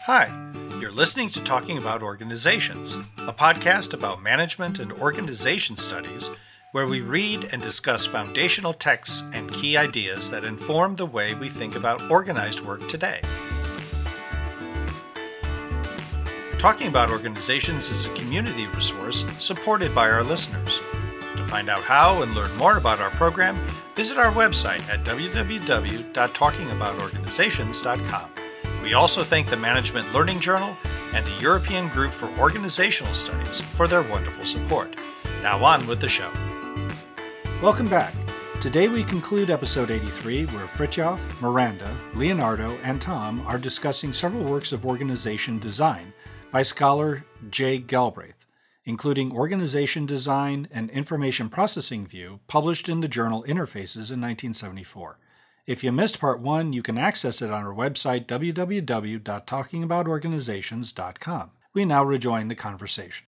Hi, you're listening to Talking About Organizations, a podcast about management and organization studies where we read and discuss foundational texts and key ideas that inform the way we think about organized work today. Talking About Organizations is a community resource supported by our listeners. To find out how and learn more about our program, visit our website at www.talkingaboutorganizations.com. We also thank the Management Learning Journal and the European Group for Organizational Studies for their wonderful support. Now on with the show. Welcome back. Today we conclude episode 83 where Fritjof, Miranda, Leonardo, and Tom are discussing several works of organization design by scholar Jay Galbraith, including Organization Design and Information Processing View, published in the journal Interfaces in 1974. If you missed part 1, you can access it on our website, www.talkingaboutorganizations.com. We now rejoin the conversation.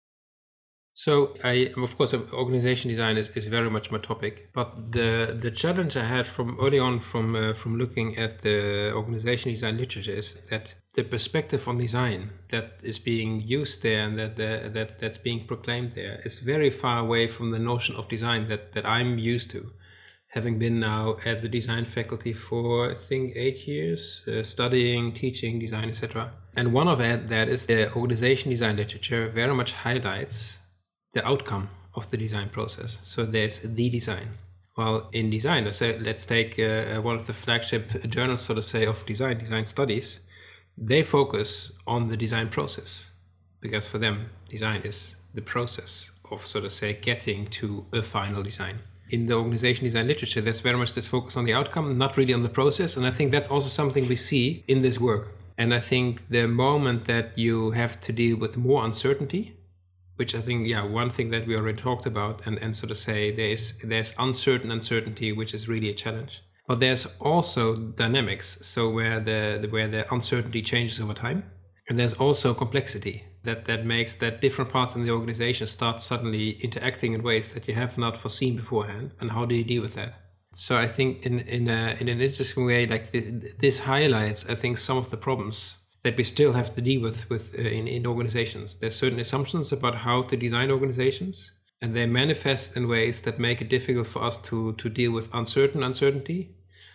So of course, organization design is very much my topic. But the challenge I had from early on from looking at the organization design literature is that the perspective on design that is being used there and that's being proclaimed there is very far away from the notion of design that I'm used to. Having been now at the design faculty for, I think, 8 years, studying, teaching design, etc. And one of that is the organization design literature very much highlights the outcome of the design process. So there's the design. Well, in design, let's take one of the flagship journals, so to say, of design studies. They focus on the design process because for them, design is the process of, so to say, getting to a final design. In the organization design literature, there's very much this focus on the outcome, not really on the process. And I think that's also something we see in this work. And I think the moment that you have to deal with more uncertainty, which I think, one thing that we already talked about, and so to say, there's uncertainty, which is really a challenge. But there's also dynamics, so where the uncertainty changes over time. And there's also complexity that makes that different parts in the organization start suddenly interacting in ways that you have not foreseen beforehand. And how do you deal with that? So I think in an interesting way, like this highlights, I think, some of the problems that we still have to deal with in organizations. There's certain assumptions about how to design organizations, and they manifest in ways that make it difficult for us to deal with uncertainty,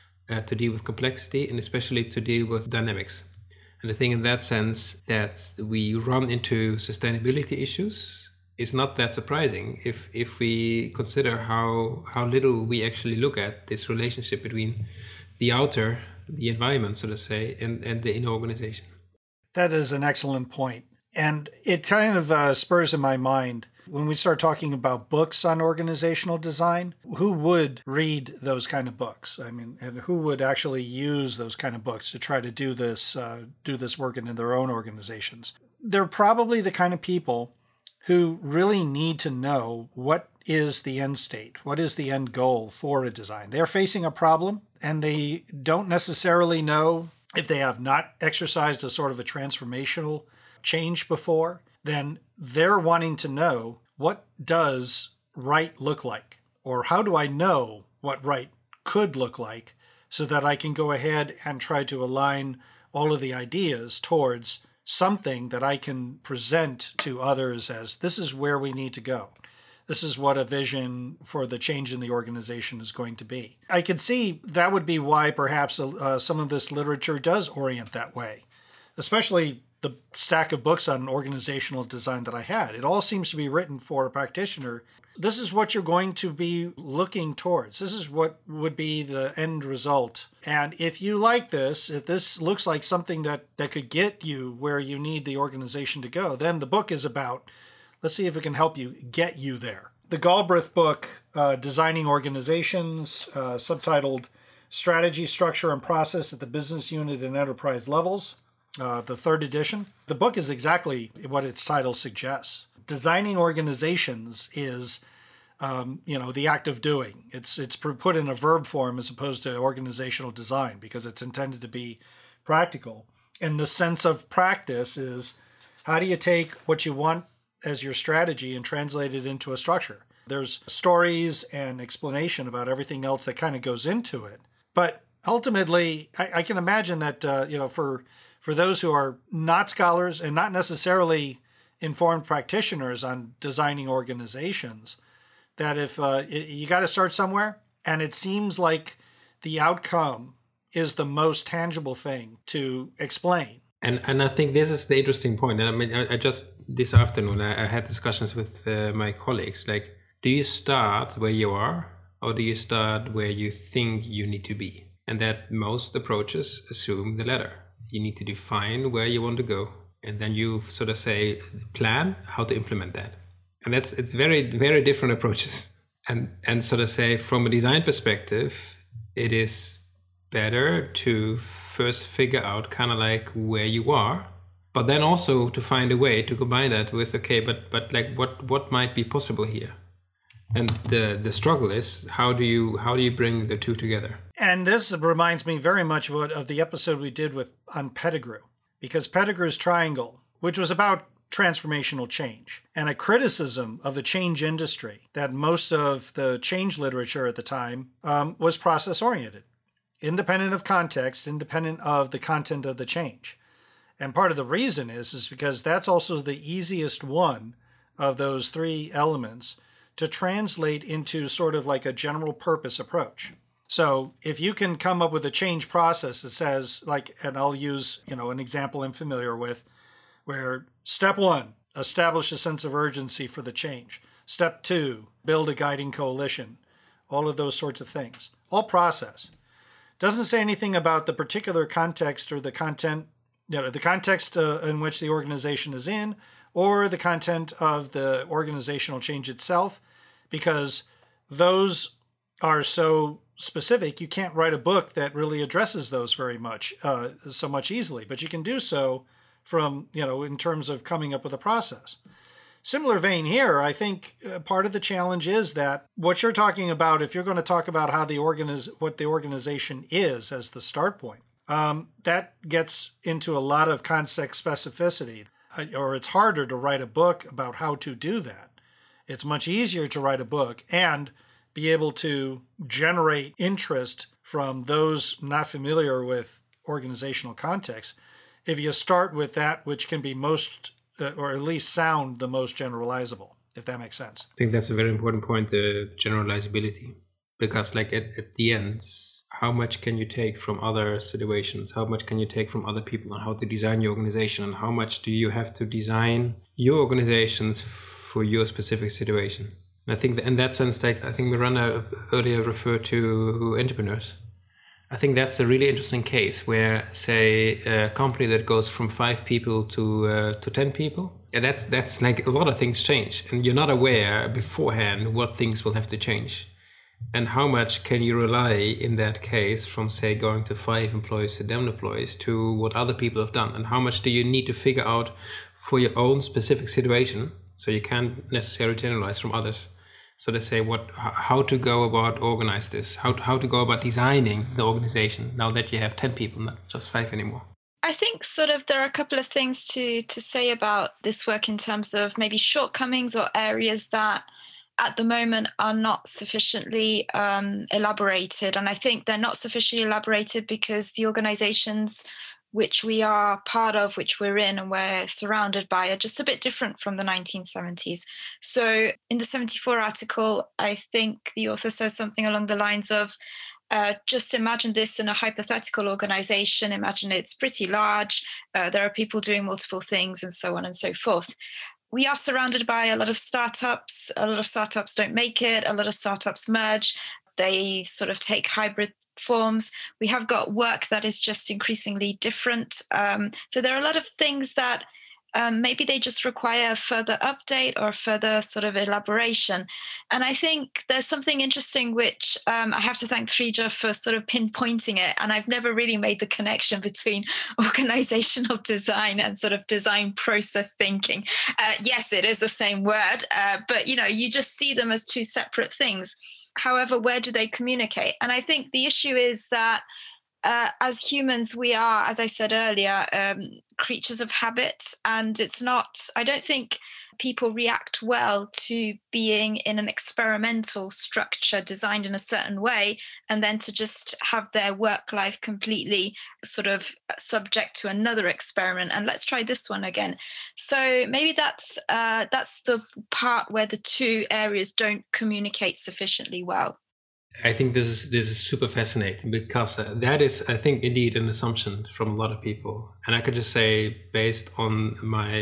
to deal with complexity, and especially to deal with dynamics. And I think in that sense that we run into sustainability issues is not that surprising if we consider how little we actually look at this relationship between the outer, the environment, so to say, and the inner organization. That is an excellent point. And it kind of spurs in my mind, when we start talking about books on organizational design, who would read those kind of books? I mean, and who would actually use those kind of books to try to do this work in their own organizations? They're probably the kind of people who really need to know what is the end state, what is the end goal for a design. They're facing a problem, and they don't necessarily know, if they have not exercised a sort of a transformational change before, then they're wanting to know, what does right look like? Or how do I know what right could look like so that I can go ahead and try to align all of the ideas towards something that I can present to others as, this is where we need to go. This is what a vision for the change in the organization is going to be. I can see that would be why perhaps some of this literature does orient that way, especially the stack of books on organizational design that I had. It all seems to be written for a practitioner. This is what you're going to be looking towards. This is what would be the end result. And if you like this, if this looks like something that could get you where you need the organization to go, then the book is about, let's see if it can help you get you there. The Galbraith book, Designing Organizations, subtitled Strategy, Structure, and Process at the Business Unit and Enterprise Levels, the third edition. The book is exactly what its title suggests. Designing organizations is, the act of doing. It's put in a verb form as opposed to organizational design because it's intended to be practical. And the sense of practice is, how do you take what you want as your strategy and translate it into a structure? There's stories and explanation about everything else that kind of goes into it. But ultimately, I can imagine that, for those who are not scholars and not necessarily informed practitioners on designing organizations, that if you got to start somewhere, and it seems like the outcome is the most tangible thing to explain. And I think this is the interesting point. And I mean, I just this afternoon I had discussions with my colleagues. Like, do you start where you are, or do you start where you think you need to be? And that most approaches assume the latter. You need to define where you want to go, and then you sort of say plan how to implement that. And it's very, very different approaches. And sort of say from a design perspective, it is better to first figure out kind of like where you are, but then also to find a way to combine that with, okay, but like what might be possible here. And the struggle is how do you bring the two together? And this reminds me very much of the episode we did on Pettigrew, because Pettigrew's triangle, which was about transformational change and a criticism of the change industry, that most of the change literature at the time was process oriented, independent of context, independent of the content of the change. And part of the reason is because that's also the easiest one of those three elements to translate into sort of like a general purpose approach. So if you can come up with a change process that says, like, and I'll use, an example I'm familiar with, where step 1, establish a sense of urgency for the change. Step 2, build a guiding coalition. All of those sorts of things. All process. Doesn't say anything about the particular context or the content, the context in which the organization is in, or the content of the organizational change itself, because those are so specific. You can't write a book that really addresses those very much, so much easily, but you can do so from, in terms of coming up with a process. Similar vein here, I think part of the challenge is that what you're talking about, if you're going to talk about how what the organization is as the start point, that gets into a lot of context specificity, or it's harder to write a book about how to do that. It's much easier to write a book and be able to generate interest from those not familiar with organizational context if you start with that which can be most, or at least sound the most generalizable, if that makes sense. I think that's a very important point, the generalizability. Because like at the end, how much can you take from other situations? How much can you take from other people on how to design your organization? And how much do you have to design your organizations for your specific situation? And I think that in that sense, like I think Miranda earlier referred to entrepreneurs. I think that's a really interesting case where, say, a company that goes from 5 people to 10 people, and that's like a lot of things change, and you're not aware beforehand what things will have to change, and how much can you rely in that case from, say, going to 5 employees to 10 employees to what other people have done, and how much do you need to figure out for your own specific situation, so you can't necessarily generalize from others. So they say how to go about organize this, how to go about designing the organization now that you have 10 people, not just 5 anymore. I think sort of there are a couple of things to say about this work in terms of maybe shortcomings or areas that at the moment are not sufficiently elaborated. And I think they're not sufficiently elaborated because the organizations which we are part of, which we're in and we're surrounded by, are just a bit different from the 1970s. So in the 74 article, I think the author says something along the lines of, just imagine this in a hypothetical organization. Imagine it's pretty large. There are people doing multiple things and so on and so forth. We are surrounded by a lot of startups. A lot of startups don't make it. A lot of startups merge. They sort of take hybrid forms. We have got work that is just increasingly different. So there are a lot of things that maybe they just require further update or further sort of elaboration. And I think there's something interesting which I have to thank Frida for sort of pinpointing it. And I've never really made the connection between organizational design and sort of design process thinking. Yes, it is the same word, but you just see them as two separate things. However, where do they communicate? And I think the issue is that as humans, we are, as I said earlier, creatures of habit. And it's not, I don't think people react well to being in an experimental structure designed in a certain way, and then to just have their work life completely sort of subject to another experiment, and let's try this one again. So maybe that's the part where the two areas don't communicate sufficiently well. I think this is super fascinating, because that is, I think, indeed an assumption from a lot of people. And I could just say, based on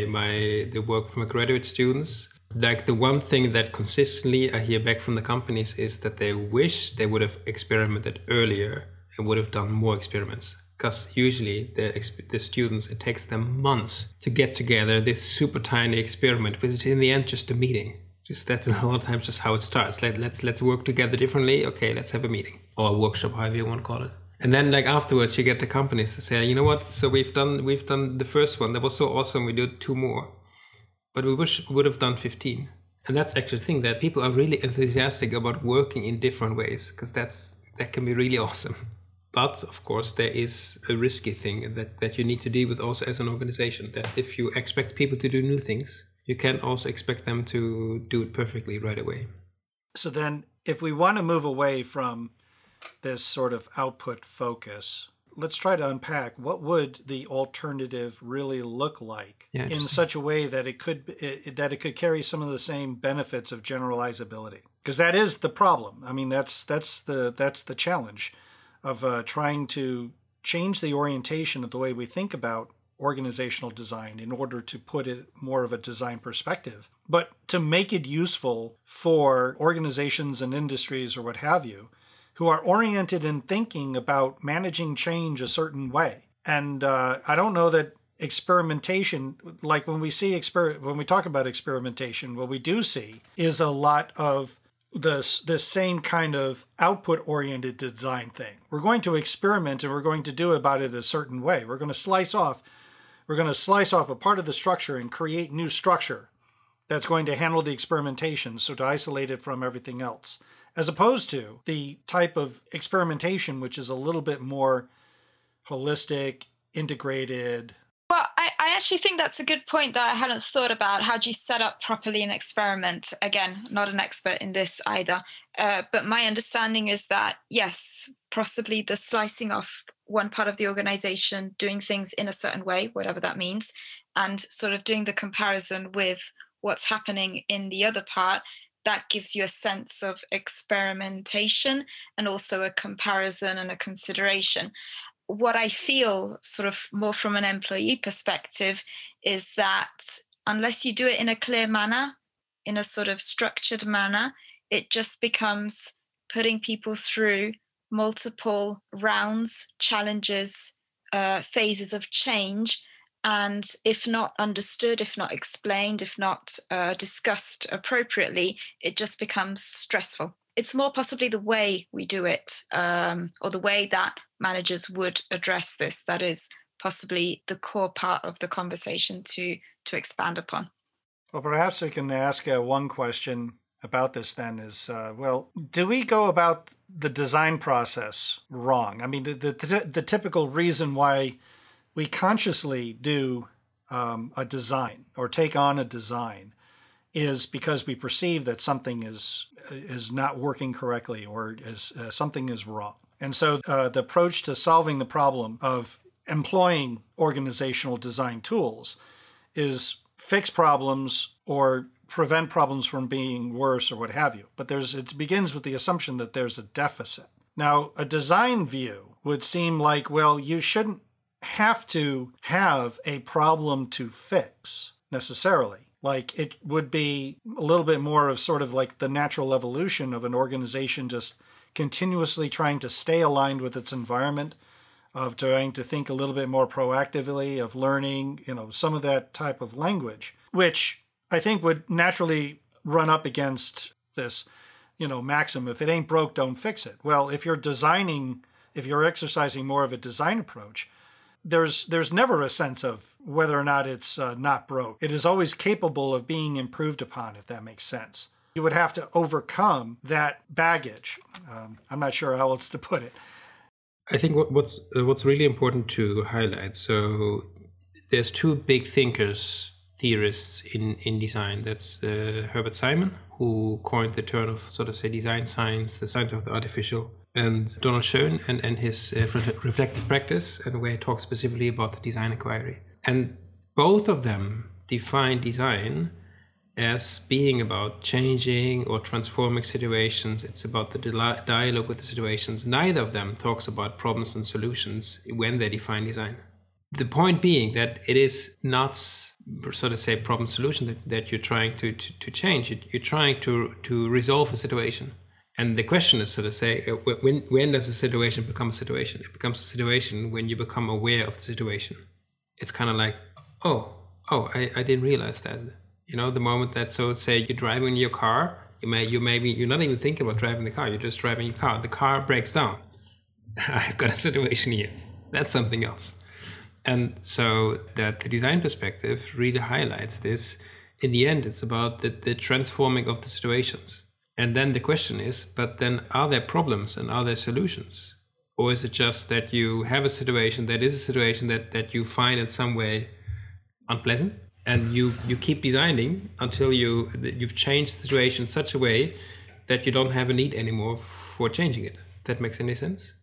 the work from my graduate students, like the one thing that consistently I hear back from the companies is that they wish they would have experimented earlier and would have done more experiments. Because usually the students, it takes them months to get together this super tiny experiment, which is in the end just a meeting. Just that's a lot of times just how it starts. Let's work together differently. Okay, let's have a meeting or a workshop, however you want to call it. And then like afterwards, you get the companies to say, you know what? So we've done the first one. That was so awesome. We did 2 more, but we wish we would have done 15. And that's actually the thing, that people are really enthusiastic about working in different ways, because that can be really awesome. But of course, there is a risky thing that you need to deal with also as an organization. That if you expect people to do new things, you can't also expect them to do it perfectly right away. So then, if we want to move away from this sort of output focus, let's try to unpack what would the alternative really look like in such a way that it could carry some of the same benefits of generalizability. Because that is the problem. I mean, that's the challenge of trying to change the orientation of the way we think about organizational design in order to put it more of a design perspective, but to make it useful for organizations and industries or what have you, who are oriented in thinking about managing change a certain way. And I don't know that experimentation, like when we talk about experimentation, what we do see is a lot of the same kind of output-oriented design thing. We're going to experiment and we're going to do about it a certain way. We're going to slice off a part of the structure and create new structure that's going to handle the experimentation, so to isolate it from everything else, as opposed to the type of experimentation which is a little bit more holistic, integrated. Well, I actually think that's a good point that I hadn't thought about. How do you set up properly an experiment? Again, not an expert in this either. But my understanding is that, yes, possibly the slicing off one part of the organization, doing things in a certain way, whatever that means, and sort of doing the comparison with what's happening in the other part, that gives you a sense of experimentation and also a comparison and a consideration. What I feel sort of more from an employee perspective is that unless you do it in a clear manner, in a sort of structured manner, it just becomes putting people through multiple rounds, challenges, phases of change. And if not understood, if not explained, if not discussed appropriately, it just becomes stressful. It's more possibly the way we do it, or the way that managers would address this, that is possibly the core part of the conversation to expand upon. Well, perhaps we can ask one question about this then is, do we go about the design process wrong? I mean, the typical reason why we consciously do a design or take on a design is because we perceive that something is not working correctly or something is wrong. And so the approach to solving the problem of employing organizational design tools is fix problems or prevent problems from being worse or what have you. But it begins with the assumption that there's a deficit. Now, a design view would seem like, well, you shouldn't have to have a problem to fix necessarily. Like it would be a little bit more of sort of like the natural evolution of an organization just continuously trying to stay aligned with its environment, of trying to think a little bit more proactively, of learning, some of that type of language, which I think would naturally run up against this, maxim, if it ain't broke, don't fix it. Well, if you're exercising more of a design approach, there's never a sense of whether or not it's not broke. It is always capable of being improved upon, if that makes sense. You would have to overcome that baggage. I'm not sure how else to put it. I think what's really important to highlight, so there's two big thinkers theorists in design. That's Herbert Simon, who coined the term of sort of say design science, the science of the artificial, and Donald Schoen and his reflective practice, and where he talks specifically about the design inquiry. And both of them define design as being about changing or transforming situations. It's about the dialogue with the situations. Neither of them talks about problems and solutions when they define design. The point being that it is not sort of say problem solution that you're trying to change. You're trying to resolve a situation. And the question is sort of say, when does a situation become a situation? It becomes a situation when you become aware of the situation. It's kind of like, I didn't realize that. You know, the moment that, so say you're driving your car, you're not even thinking about driving the car. You're just driving your car. The car breaks down. I've got a situation here. That's something else. And so that the design perspective really highlights this. In the end, it's about the transforming of the situations. And then the question is, but then are there problems and are there solutions? Or is it just that you have a situation that is a situation that you find in some way unpleasant, and you keep designing until you've changed the situation in such a way that you don't have a need anymore for changing it? If that makes any sense?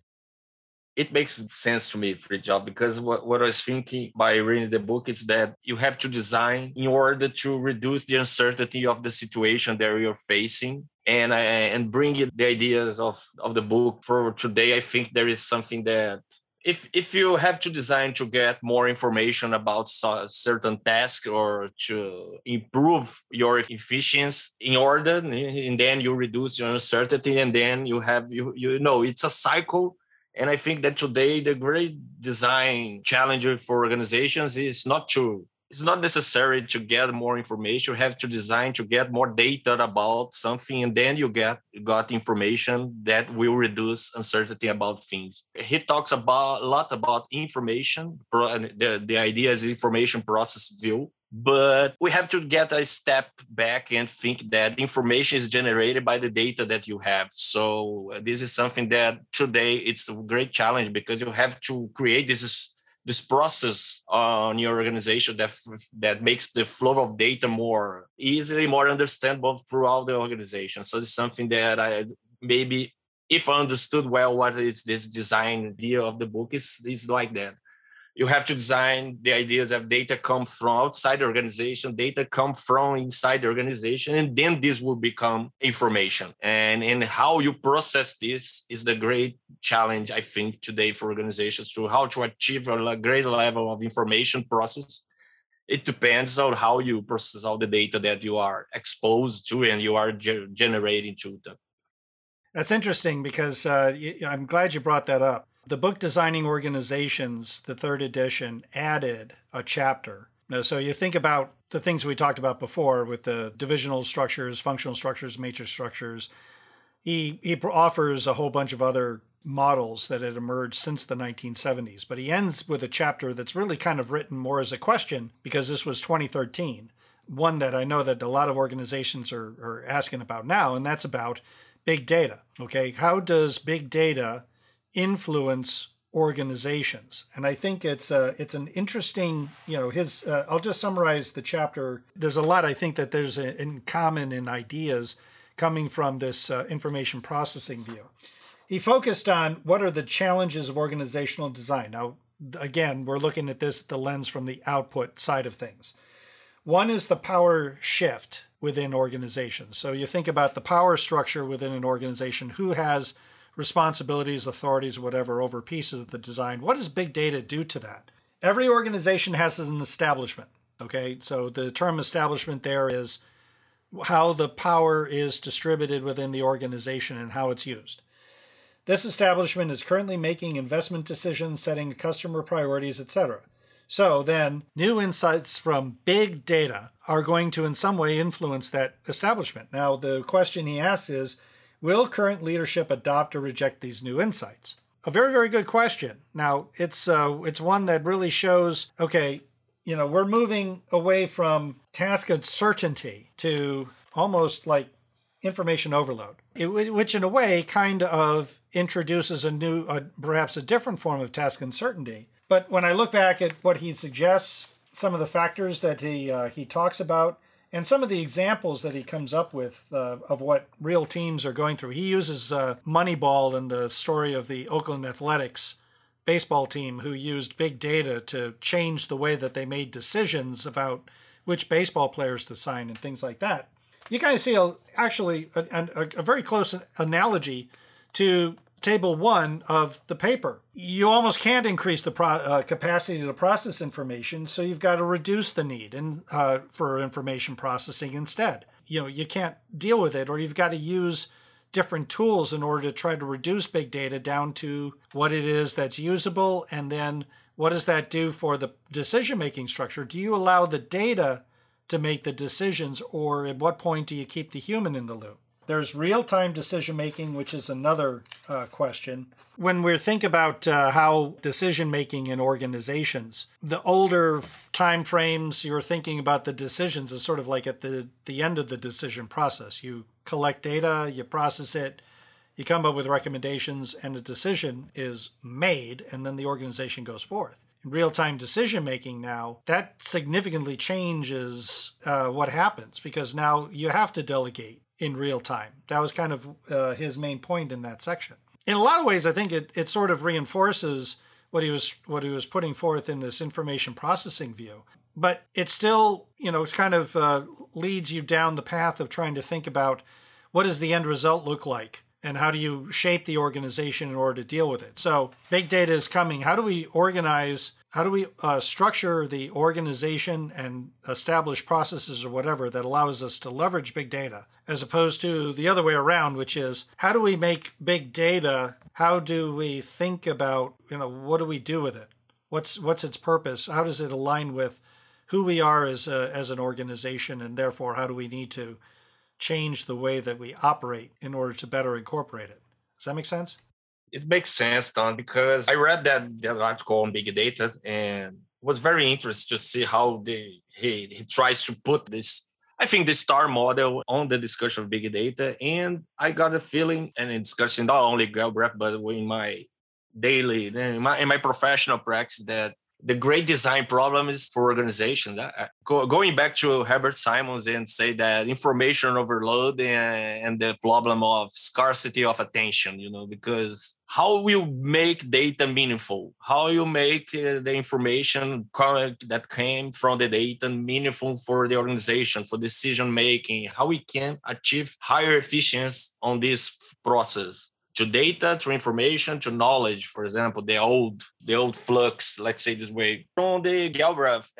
It makes sense to me, Fridtjof, because what I was thinking by reading the book is that you have to design in order to reduce the uncertainty of the situation that you're facing, and bring it the ideas of the book for today. I think there is something that if you have to design to get more information about certain task or to improve your efficiency in order, and then you reduce your uncertainty, and then you have it's a cycle. And I think that today the great design challenge for organizations is it's not necessary to get more information. You have to design to get more data about something, and then you got information that will reduce uncertainty about things. He talks a lot about information. The idea is information process view. But we have to get a step back and think that information is generated by the data that you have. So this is something that today it's a great challenge, because you have to create this process on your organization that makes the flow of data more easily, more understandable throughout the organization. So it's something that I maybe, if I understood well what is this design idea of the book, is like that. You have to design the ideas that data come from outside the organization, data come from inside the organization, and then this will become information. And how you process this is the great challenge, I think, today for organizations, to how to achieve a great level of information process. It depends on how you process all the data that you are exposed to and you are generating to them. That's interesting, because I'm glad you brought that up. The book Designing Organizations, the third edition, added a chapter. Now, so you think about the things we talked about before with the divisional structures, functional structures, matrix structures. He offers a whole bunch of other models that had emerged since the 1970s, but he ends with a chapter that's really kind of written more as a question, because this was 2013, one that I know that a lot of organizations are asking about now, and that's about big data. Okay, how does big data influence organizations? And I think it's an interesting, I'll just summarize the chapter. There's a lot I think that there's in common in ideas coming from this information processing view. He focused on what are the challenges of organizational design. Now, again, we're looking at this the lens from the output side of things. One is the power shift within organizations. So you think about the power structure within an organization. Who has responsibilities, authorities, whatever, over pieces of the design? What does big data do to that? Every organization has an establishment, okay? So the term establishment there is how the power is distributed within the organization and how it's used. This establishment is currently making investment decisions, setting customer priorities, etc. So then new insights from big data are going to in some way influence that establishment. Now, the question he asks is, will current leadership adopt or reject these new insights? A very, very good question. Now, it's one that really shows, okay, we're moving away from task uncertainty to almost like information overload, which in a way kind of introduces perhaps a different form of task uncertainty. But when I look back at what he suggests, some of the factors that he talks about, and some of the examples that he comes up with of what real teams are going through. He uses Moneyball in the story of the Oakland Athletics baseball team who used big data to change the way that they made decisions about which baseball players to sign and things like that. You kind of see a very close analogy to Table 1 of the paper. You almost can't increase the capacity to process information, so you've got to reduce the need for information processing instead. You can't deal with it, or you've got to use different tools in order to try to reduce big data down to what it is that's usable, and then what does that do for the decision-making structure? Do you allow the data to make the decisions, or at what point do you keep the human in the loop? There's real-time decision-making, which is another question. When we think about how decision-making in organizations, the older time frames, you're thinking about the decisions as sort of like at the end of the decision process. You collect data, you process it, you come up with recommendations, and a decision is made, and then the organization goes forth. In real-time decision-making now, that significantly changes what happens, because now you have to delegate in real time. That was kind of his main point in that section. In a lot of ways, I think it sort of reinforces what he was putting forth in this information processing view. But it still, it kind of leads you down the path of trying to think about what does the end result look like, and how do you shape the organization in order to deal with it. So big data is coming. How do we organize? How do we structure the organization and establish processes or whatever that allows us to leverage big data, as opposed to the other way around, which is how do we make big data? How do we think about, what do we do with it? What's its purpose? How does it align with who we are as an organization, and therefore how do we need to change the way that we operate in order to better incorporate it? Does that make sense? It makes sense, Don, because I read that article on big data and was very interested to see how he tries to put this, I think, the STAR model on the discussion of big data. And I got a feeling, and in discussing not only Galbraith, but in my daily, in my professional practice, that the great design problem is for organizations. Going back to Herbert Simons and say that information overload and the problem of scarcity of attention, because how will make data meaningful? How you make the information that came from the data meaningful for the organization, for decision making? How we can achieve higher efficiency on this process? To data, to information, to knowledge, for example, the old flux, let's say this way. From the Galbraith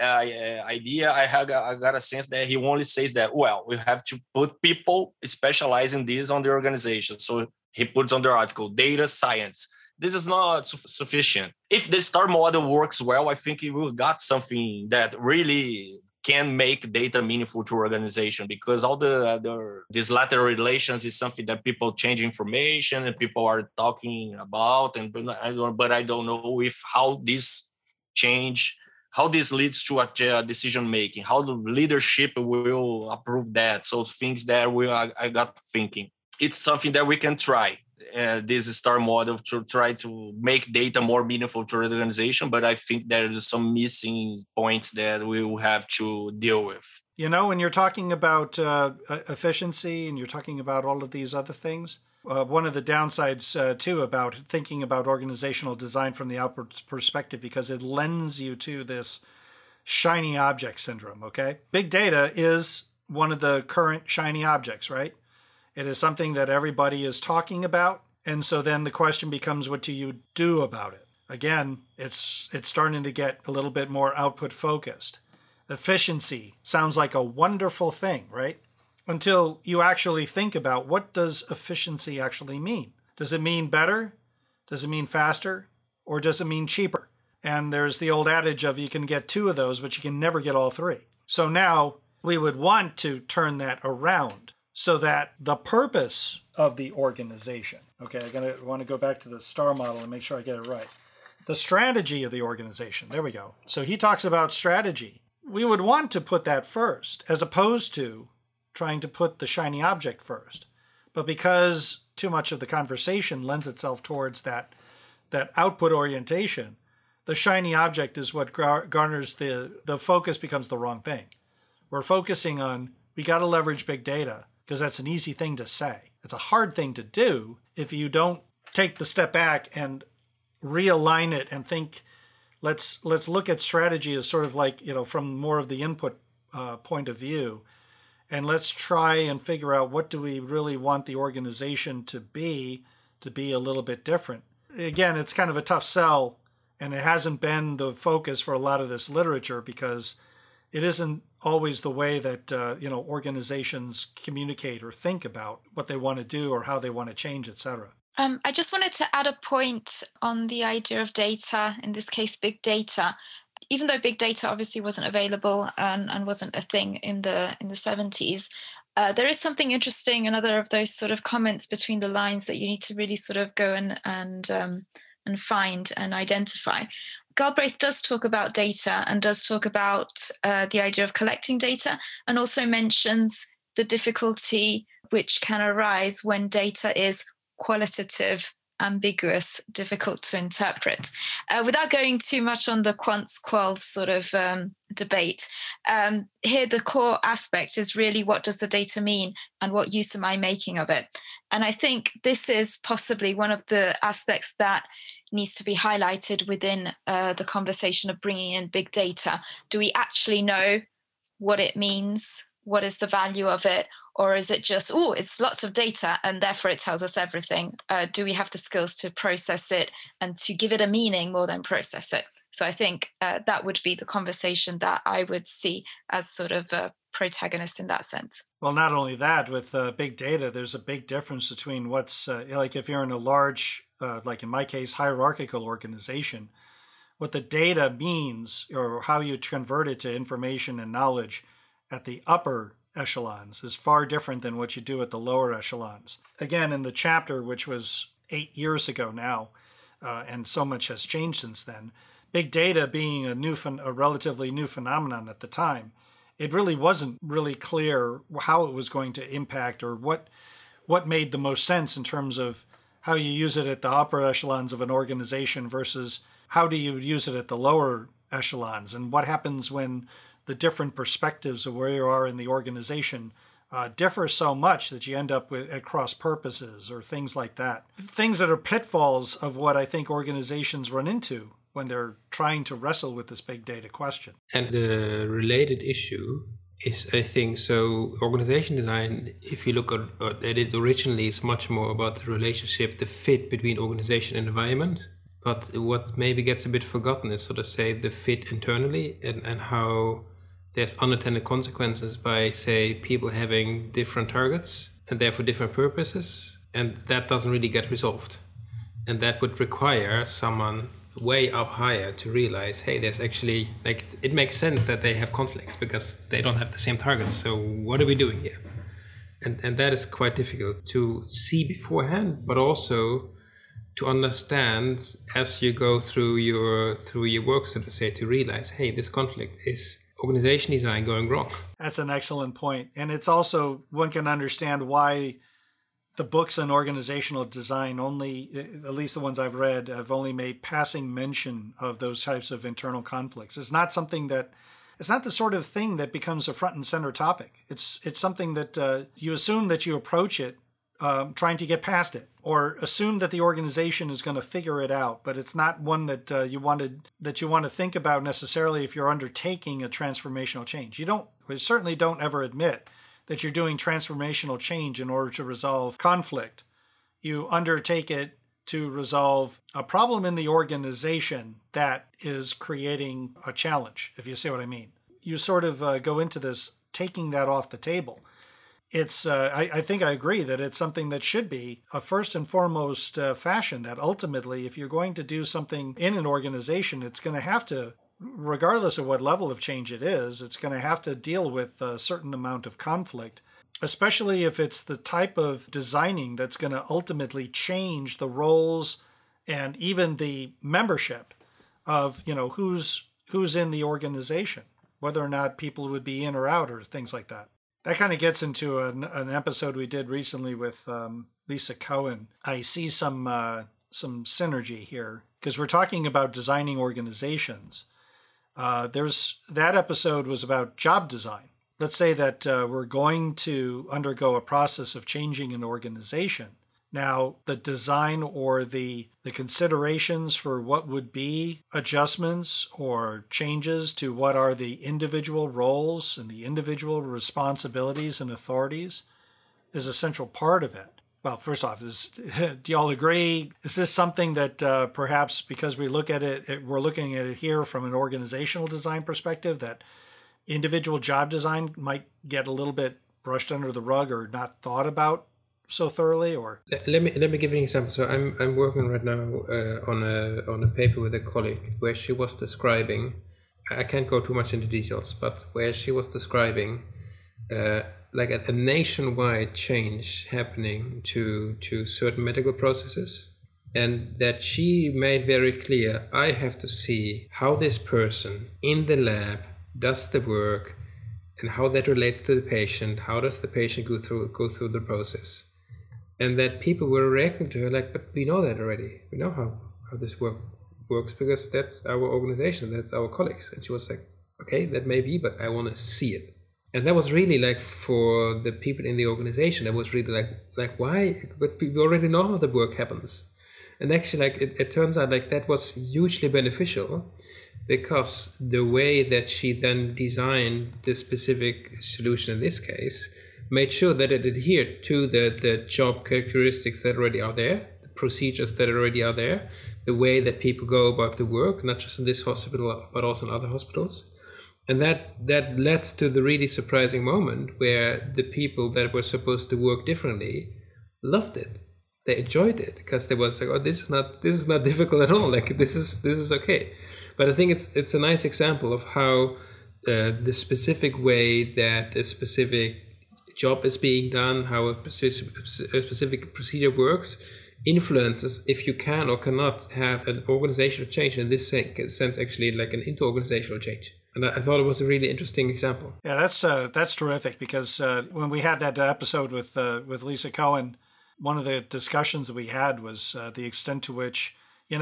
idea, I got a sense that he only says that, we have to put people specialize in this on the organization. So he puts on the article, data science. This is not sufficient. If the STAR model works well, I think we will got something that really can make data meaningful to organization, because all these lateral relations is something that people change information and people are talking about, but I don't know if how this change, how this leads to a decision making, how the leadership will approve that. So things that I got thinking, it's something that we can try. This STAR model to try to make data more meaningful to the organization, but I think there is some missing points that we will have to deal with. When you're talking about efficiency and you're talking about all of these other things, one of the downsides too about thinking about organizational design from the outward perspective, because it lends you to this shiny object syndrome, okay? Big data is one of the current shiny objects, right? It is something that everybody is talking about. And so then the question becomes, what do you do about it? Again, it's starting to get a little bit more output focused. Efficiency sounds like a wonderful thing, right? Until you actually think about, what does efficiency actually mean? Does it mean better? Does it mean faster? Or does it mean cheaper? And there's the old adage of you can get two of those, but you can never get all three. So now we would want to turn that around, so that the purpose of the organization, okay, I want to go back to the STAR model and make sure I get it right. The strategy of the organization, there we go. So he talks about strategy. We would want to put that first, as opposed to trying to put the shiny object first. But because too much of the conversation lends itself towards that output orientation, the shiny object is what garners the focus becomes the wrong thing. We're focusing on, we got to leverage big data because that's an easy thing to say. It's a hard thing to do if you don't take the step back and realign it and think, let's look at strategy as sort of like, from more of the input point of view. And let's try and figure out what do we really want the organization to be a little bit different. Again, it's kind of a tough sell, and it hasn't been the focus for a lot of this literature because it isn't always the way that organizations communicate or think about what they want to do or how they want to change, etc. I just wanted to add a point on the idea of data, in this case, big data. Even though big data obviously wasn't available and wasn't a thing in the 70s, there is something interesting, another of those sort of comments between the lines that you need to really sort of go and find and identify. Galbraith does talk about data and does talk about the idea of collecting data, and also mentions the difficulty which can arise when data is qualitative, ambiguous, difficult to interpret. Without going too much on the quants quals sort of debate, here the core aspect is really, what does the data mean and what use am I making of it? And I think this is possibly one of the aspects that needs to be highlighted within the conversation of bringing in big data. Do we actually know what it means? What is the value of it? Or is it just, it's lots of data and therefore it tells us everything? Do we have the skills to process it and to give it a meaning more than process it? So I think that would be the conversation that I would see as sort of a protagonist in that sense. Well, not only that, with big data, there's a big difference between what's like if you're in a large, like in my case, hierarchical organization, what the data means or how you convert it to information and knowledge at the upper echelons is far different than what you do at the lower echelons. Again, in the chapter, which was 8 years ago now, and so much has changed since then, big data being a relatively new phenomenon at the time, it really wasn't really clear how it was going to impact or what made the most sense in terms of how you use it at the upper echelons of an organization versus how do you use it at the lower echelons, and what happens when the different perspectives of where you are in the organization differ so much that you end up with at cross purposes or things like that. Things that are pitfalls of what I think organizations run into when they're trying to wrestle with this big data question. And the related issue is, I think, so organization design, if you look at it originally, is much more about the relationship, the fit between organization and environment. But what maybe gets a bit forgotten is sort of say the fit internally and how there's unintended consequences by, say, people having different targets and therefore different purposes, and that doesn't really get resolved. And that would require someone way up higher to realize, hey, there's actually, like, it makes sense that they have conflicts because they don't have the same targets. So what are we doing here? And that is quite difficult to see beforehand, but also to understand as you go through your work, so to say, to realize, hey, this conflict is organization design going wrong. That's an excellent point. And it's also, one can understand why the books on organizational design only, at least the ones I've read, have only made passing mention of those types of internal conflicts. It's not the sort of thing that becomes a front and center topic. It's something that you assume that you approach it trying to get past it, or assume that the organization is going to figure it out, but it's not one that you want to think about necessarily if you're undertaking a transformational change. We certainly don't ever admit that you're doing transformational change in order to resolve conflict. You undertake it to resolve a problem in the organization that is creating a challenge, if you see what I mean. You sort of go into this taking that off the table. It's I think I agree that it's something that should be a first and foremost fashion, that ultimately if you're going to do something in an organization, it's going to have to, regardless of what level of change it is, it's going to have to deal with a certain amount of conflict, especially if it's the type of designing that's going to ultimately change the roles and even the membership of, who's in the organization, whether or not people would be in or out or things like that. That kind of gets into an episode we did recently with Lisa Cohen. I see some synergy here because we're talking about designing organizations. That episode was about job design. Let's say that we're going to undergo a process of changing an organization. Now, the design or the considerations for what would be adjustments or changes to what are the individual roles and the individual responsibilities and authorities is a central part of it. Well, first off, do y'all agree? Is this something that perhaps because we're looking at it here from an organizational design perspective, that individual job design might get a little bit brushed under the rug or not thought about so thoroughly? Or let me give you an example. So I'm working right now on a paper with a colleague where she was describing. I can't go too much into details, but where she was describing like a nationwide change happening to certain medical processes, and that she made very clear, I have to see how this person in the lab does the work and how that relates to the patient. How does the patient go through the process? And that people were reacting to her like, but we know that already. We know how this works because that's our organization, that's our colleagues. And she was like, okay, that may be, but I want to see it. And that was really like, for the people in the organization, that was really like why? But we already know how the work happens. And actually, like it turns out like that was hugely beneficial, because the way that she then designed the specific solution in this case made sure that it adhered to the job characteristics that already are there, the procedures that already are there, the way that people go about the work, not just in this hospital, but also in other hospitals. And that led to the really surprising moment where the people that were supposed to work differently loved it. They enjoyed it because they was like, oh, this is not difficult at all. Like this is okay. But I think it's a nice example of how the specific way that a specific job is being done, how a specific procedure works, influences if you can or cannot have an organizational change. In this sense, actually, like an inter-organizational change. And I thought it was a really interesting example. Yeah, that's terrific, because when we had that episode with Lisa Cohen, one of the discussions that we had was the extent to which,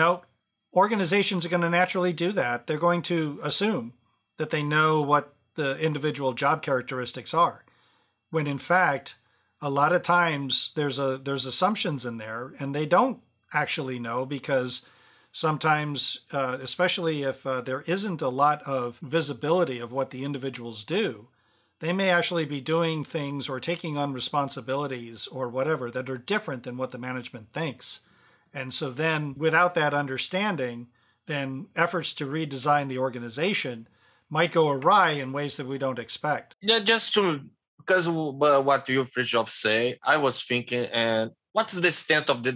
organizations are going to naturally do that. They're going to assume that they know what the individual job characteristics are, when in fact, a lot of times there's assumptions in there, and they don't actually know, because sometimes, especially if there isn't a lot of visibility of what the individuals do, they may actually be doing things or taking on responsibilities or whatever that are different than what the management thinks. And so then without that understanding, then efforts to redesign the organization might go awry in ways that we don't expect. Yeah, because what you, Fridtjof, say, I was thinking, and what's the extent of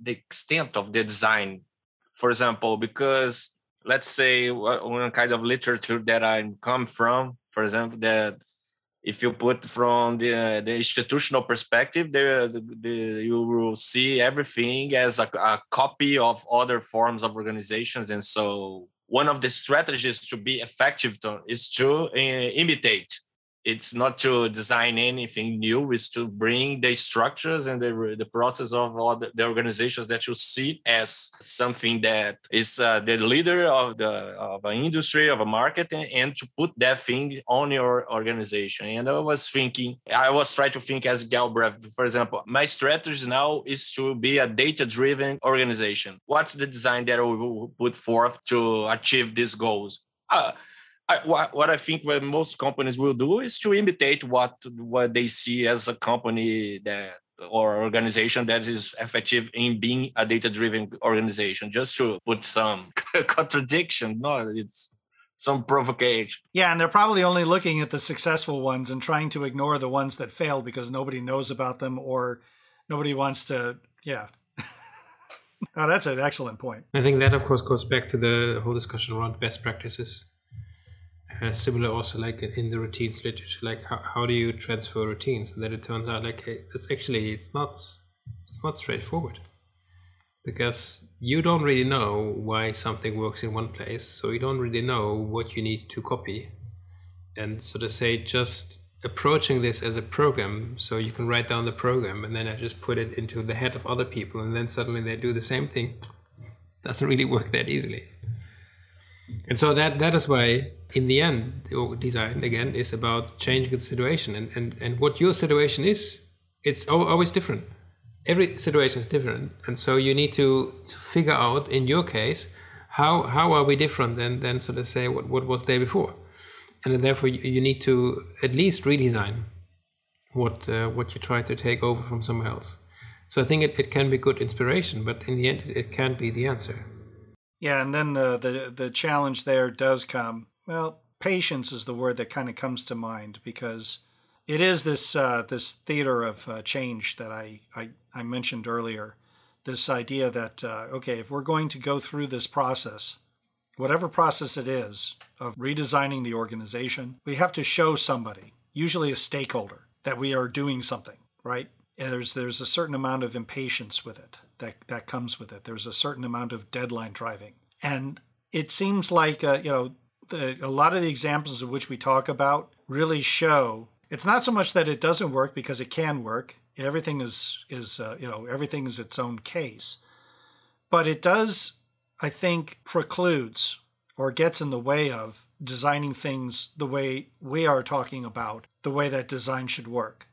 the design? For example, because let's say one kind of literature that I come from, for example, that if you put from the institutional perspective, you will see everything as a copy of other forms of organizations. And so one of the strategies to be effective is to imitate. It's not to design anything new, it's to bring the structures and the process of all the organizations that you see as something that is the leader of an industry, of a market, and to put that thing on your organization. And I was trying to think as Galbraith, for example, my strategy now is to be a data-driven organization. What's the design that we will put forth to achieve these goals? What I think what most companies will do is to imitate what they see as a company or organization that is effective in being a data-driven organization, just to put some contradiction. No, it's some provocation. Yeah, and they're probably only looking at the successful ones and trying to ignore the ones that fail because nobody knows about them or nobody wants to, yeah. Oh, that's an excellent point. I think that, of course, goes back to the whole discussion around best practices. Similar also like in the routines literature, like how do you transfer routines? And then it turns out like it's not straightforward, because you don't really know why something works in one place, so you don't really know what you need to copy. And so to say, just approaching this as a program, so you can write down the program and then I just put it into the head of other people and then suddenly they do the same thing. doesn't really work that easily. And so that is why, in the end, design, again, is about changing the situation. And what your situation is, it's always different. Every situation is different. And so you need to figure out, in your case, how are we different than sort of say what was there before. And then therefore, you need to at least redesign what you try to take over from somewhere else. So I think it can be good inspiration, but in the end, it can't be the answer. Yeah, and then the challenge there does come. Well, patience is the word that kind of comes to mind, because it is this theater of change that I mentioned earlier. This idea that, okay, if we're going to go through this process, whatever process it is, of redesigning the organization, we have to show somebody, usually a stakeholder, that we are doing something, right? And there's a certain amount of impatience with it that comes with it. There's a certain amount of deadline driving. And it seems like, a lot of the examples of which we talk about really show it's not so much that it doesn't work, because it can work. Everything is everything is its own case. But it does, I think, precludes or gets in the way of designing things the way we are talking about, the way that design should work.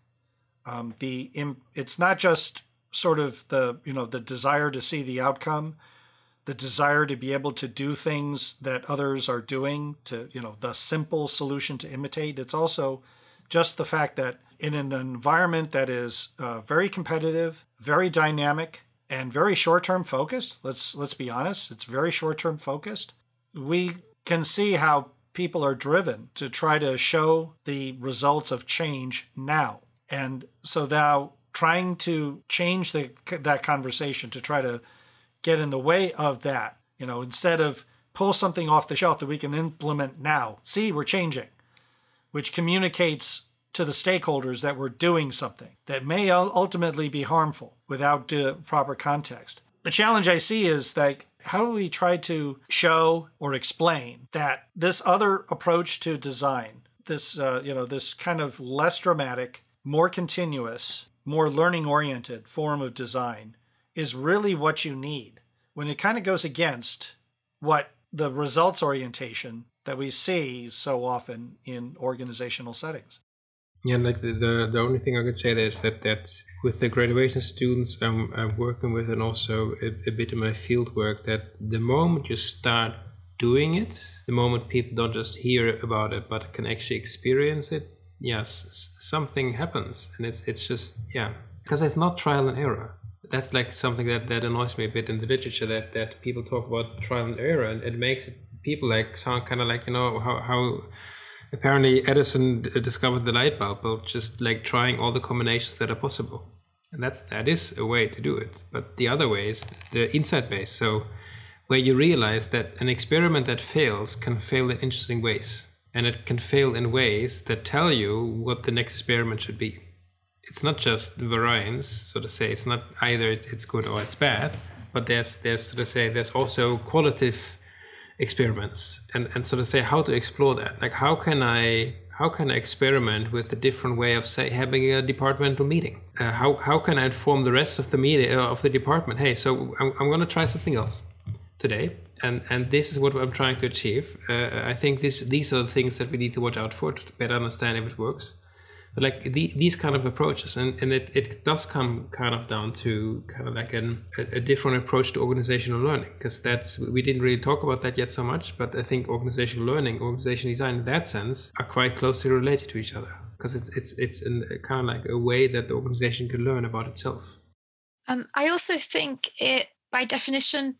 It's not just sort of the desire to see the outcome, the desire to be able to do things that others are doing, to, the simple solution to imitate. It's also just the fact that in an environment that is very competitive, very dynamic, and very short-term focused, let's be honest, it's very short-term focused, we can see how people are driven to try to show the results of change now. And so now trying to change that conversation, to try to get in the way of that, instead of pull something off the shelf that we can implement now. See, we're changing, which communicates to the stakeholders that we're doing something that may ultimately be harmful without proper context. The challenge I see is like, how do we try to show or explain that this other approach to design, this kind of less dramatic, more continuous, more learning-oriented form of design is really what you need, when it kind of goes against what the results orientation that we see so often in organizational settings. Yeah, like the only thing I could say there is that with the graduation students I'm working with, and also a bit in my field work, that the moment you start doing it, the moment people don't just hear about it but can actually experience it, yes, something happens. And it's just, because it's not trial and error. That's like something that annoys me a bit in the literature, that people talk about trial and error, and it makes it, people like sound kind of like, how apparently Edison discovered the light bulb, but just like trying all the combinations that are possible. And that is a way to do it. But the other way is the insight base. So where you realize that an experiment that fails can fail in interesting ways. And it can fail in ways that tell you what the next experiment should be. It's not just variance, so to say. It's not either it's good or it's bad, but there's so to say, there's also qualitative experiments, and so to say, how to explore that. Like, how can I experiment with a different way of, say, having a departmental meeting? How can I inform the rest of the meeting of the department? Hey, so I'm going to try something else today, and this is what I'm trying to achieve. I think these are the things that we need to watch out for to better understand if it works. But like these kind of approaches, and it does come kind of down to kind of like a different approach to organizational learning, because we didn't really talk about that yet so much, but I think organizational learning, organizational design in that sense are quite closely related to each other, because it's kind of like a way that the organization can learn about itself. I also think it, by definition,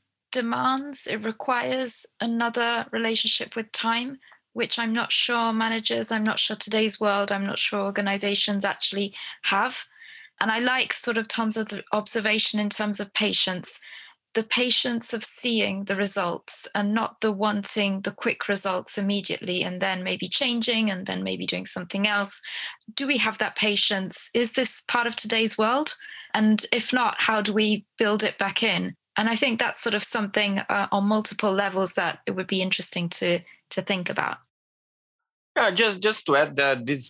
it requires another relationship with time, which I'm not sure managers, I'm not sure today's world, I'm not sure organizations actually have. And I like sort of Tom's observation in terms of patience, the patience of seeing the results and not the wanting the quick results immediately and then maybe changing and then maybe doing something else. Do we have that patience? Is this part of today's world? And if not, how do we build it back in? And I think that's sort of something on multiple levels that it would be interesting to think about. Just to add that this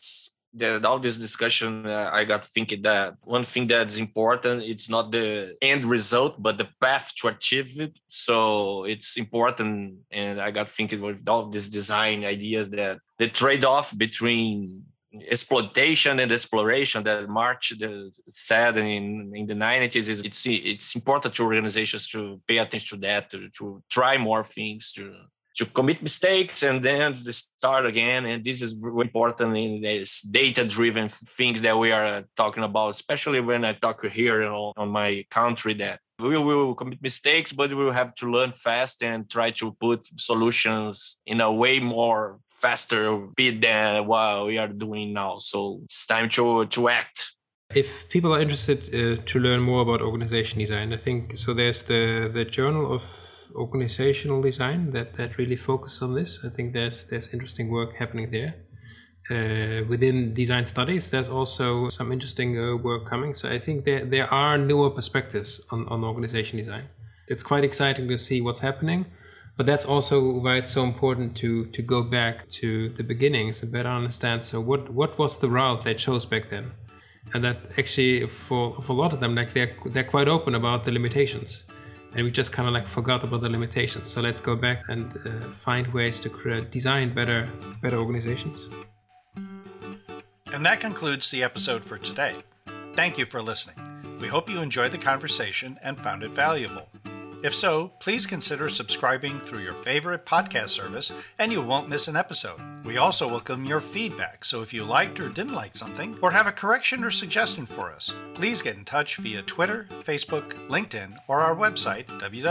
All this discussion, I got thinking that one thing that's important, it's not the end result, but the path to achieve it. So it's important. And I got thinking with all these design ideas that the trade-off between exploitation and exploration that March said in the 90s is it's important to organizations to pay attention to that, to try more things, to commit mistakes and then to start again. And this is really important in this data-driven things that we are talking about, especially when I talk here on my country, that we will commit mistakes, but we will have to learn fast and try to put solutions in a way more faster speed than what we are doing now. So it's time to act. If people are interested to learn more about organization design, I think so. There's the Journal of Organizational Design that really focuses on this. I think there's interesting work happening there. Within design studies, there's also some interesting work coming. So I think there are newer perspectives on organization design. It's quite exciting to see what's happening, but that's also why it's so important to go back to the beginnings and better understand. So what was the route they chose back then? And that actually for a lot of them, like they're quite open about the limitations. And we just kind of like forgot about the limitations. So let's go back and find ways to design better organizations. And that concludes the episode for today. Thank you for listening. We hope you enjoyed the conversation and found it valuable. If so, please consider subscribing through your favorite podcast service and you won't miss an episode. We also welcome your feedback, so if you liked or didn't like something, or have a correction or suggestion for us, please get in touch via Twitter, Facebook, LinkedIn, or our website,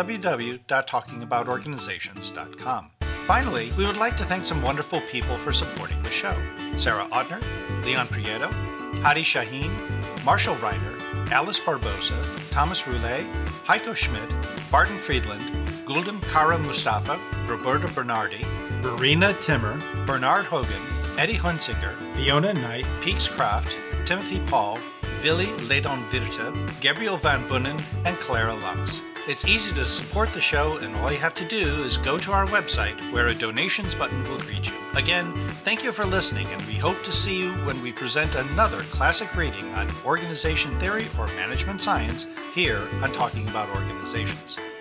www.talkingaboutorganizations.com. Finally, we would like to thank some wonderful people for supporting the show. Sarah Ottner, Leon Prieto, Hadi Shaheen, Marshall Reiner, Alice Barbosa, Thomas Roulet, Heiko Schmidt, Barton Friedland, Gulden Kara Mustafa, Roberta Bernardi, Verena Timmer, Bernard Hogan, Eddie Hunsinger, Fiona Knight, Peeks Kraft, Timothy Paul, Willy Ledon Virte, Gabriel Van Bunnen, and Clara Lux. It's easy to support the show, and all you have to do is go to our website where a donations button will greet you. Again, thank you for listening, and we hope to see you when we present another classic reading on organization theory or management science here on Talking About Organizations.